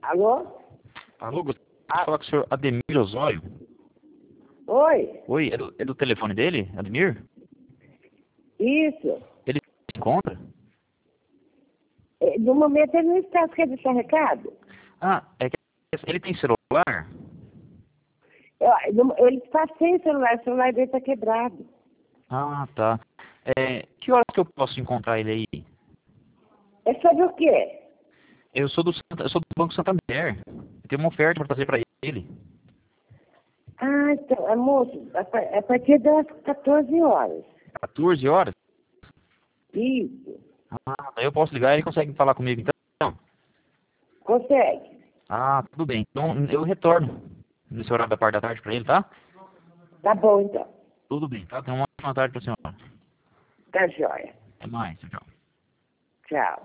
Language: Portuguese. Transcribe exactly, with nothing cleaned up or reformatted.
Alô? Alô, gostaria de Ah, falar com o senhor Ademir Osório. oi? Oi, é do, é do telefone dele, Ademir? Isso. Ele se encontra? É, no momento ele não está. Quer deixar recado? Ah, é que ele tem celular? Eu- no- Ele está sem celular, o celular dele está quebrado. Ah, tá. É, que horas que eu posso encontrar ele aí? É sobre o quê? Eu sou do, Santa- eu sou do Banco Santander. Eu tenho uma oferta para fazer para ele. Ah, então, é, moço, a pa- a partir das quatorze horas. quatorze horas? Isso. Ah, daí eu posso ligar e ele consegue falar comigo então? Consegue? Ah, tudo bem. Então eu retorno nesse horário da parte da tarde para ele, tá? Tá bom, então. Tudo bem, tá? Tenha uma ótima tarde para a senhora. Tá jóia. Até mais, tchau, tchau. Tchau.